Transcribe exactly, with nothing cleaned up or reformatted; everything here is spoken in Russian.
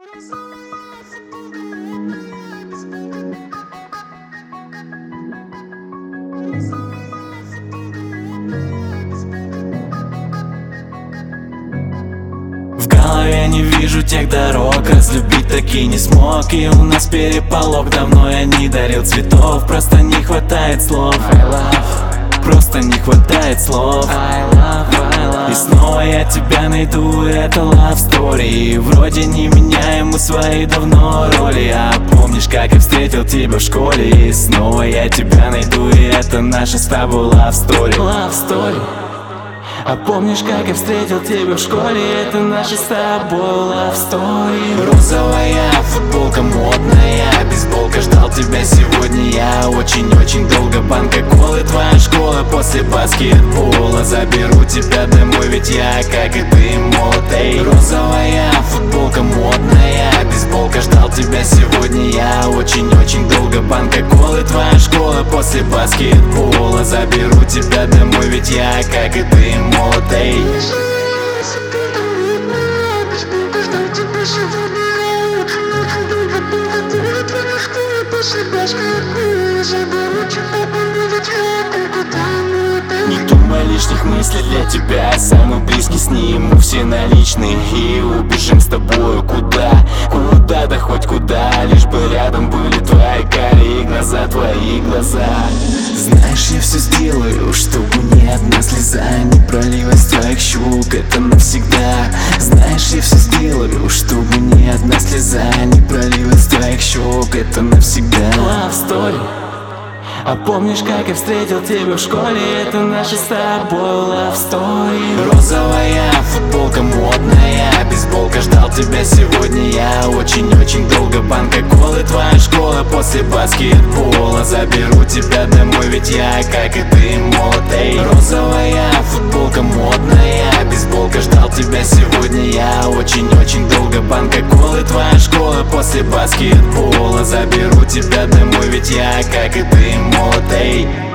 В голове не вижу тех дорог, разлюбить таки не смог. И у нас переполох, давно я не дарил цветов. Просто не хватает слов I love, просто не хватает слов I love, I love. И снова я тебя найду, это love story. Вроде не меняем мы свои давно роли. А помнишь, как я встретил тебя в школе? И снова я тебя найду, и это наша с тобой love story. Love story. А помнишь, как я встретил тебя в школе? Это наша с тобой love story. Розовая футболка модная, бейсболка, ждал тебя сегодня я очень-очень долго. Банка колы, твоя школа после баскетбола. Заберу тебя домой, ведь я, как и ты, молод. Эй, розовая футболка модная, бейсболка, ждал тебя сегодня я очень-очень долго. Банка колы, твоя школа после баскетбола. Заберу тебя домой, ведь я, как и ты, молод. Эй. Не думай лишних мыслей, для тебя самый близкий, сниму все наличные и убежим с тобою куда? Куда, да хоть куда, лишь бы рядом были твои карие глаза, твои глаза. Знаешь, я все сделаю, чтобы ни одна слеза не пролилась с твоих щек, это навсегда. Знаешь, я все сделаю, чтобы ни одна слеза не пролилась с твоих щек, это навсегда. Love story. А помнишь, как я встретил тебя в школе? Это наша с тобой love story. Розовая футболка модная, бейсболка, ждал тебя сегодня я очень-очень долго. Банка колы, твоя школа после баскетбола. Заберу тебя домой, ведь я, как и ты, молод. Эй, розовая футболка модная, бейсболка, ждал тебя сегодня я очень-очень долго. Банка колы, твоя школа после баскетбола. Заберу тебя домой, ведь я, как и ты, молод. Эй.